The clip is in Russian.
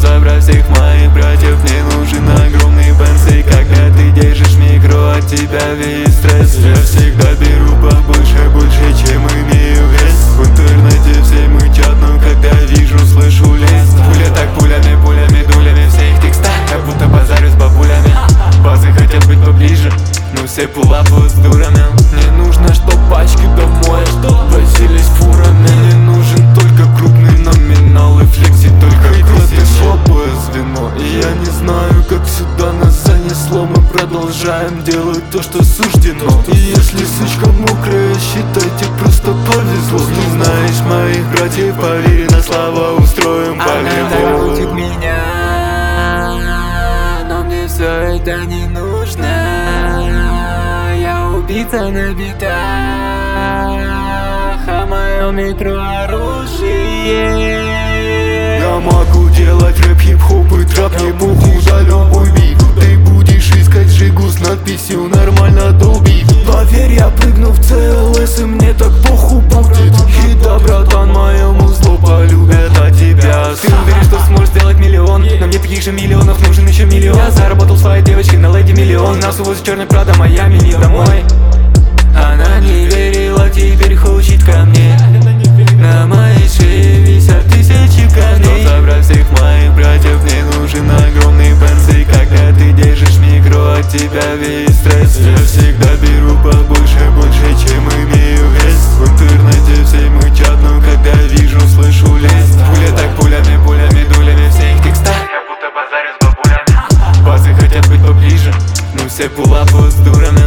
забрать всех моих братьев. Мне нужен огромный бенз, и когда ты держишь микро, от тебя весь стресс. Я всегда беру побольше, чем имею вес. В интернете все мычат, но когда вижу, слышу лезть. Пуля так пулями, дулями все их текста, как будто базарю с бабулями. Базы хотят быть поближе, но все пулапают с дурами. Мне нужно, чтоб пачки домой возились фурами. Мне нужен только крупный номинал и флекси, только крутый слабое звено. И я не знаю, как сюда нас занесло. Мы продолжаем делать то, что суждено. И если сучка мокрая, считайте, просто повезло. Не знаешь моих братьев, поверь на слова, устроим Она крутит меня, но мне все это не нужно. Я убийца на битах, а мое микро оружие. Я могу делать рэп, хип-хоп и трап, не похуй за любой бит. Ты будешь искать жигу с надписью «Нормально долби». Поверь, я прыгну в ЦЛС, и мне так похуй будет. И да, братан, моему зло полюбят от тебя. Ты уверен, что сможешь сделать миллион? Но мне таких же миллионов нужен еще миллион. Я заработал своей девочкой на леди миллион. Нас увозит черный Прада, Майами, не домой. Она не верила, теперь хочет ко мне. На моей шее висят тысячи камней. Чтобы забрать всех моих братьев, мне нужен огромный бенз. И когда ты держишь микро, от тебя весь стресс. Я всегда беру побольше, чем имею вес. В интернете все мычат, но когда вижу, слышу лезть. Пуля так пулями, дулями все их текста, как будто базарю с бабулями. Базы хотят быть поближе, но все пулапают с дурами.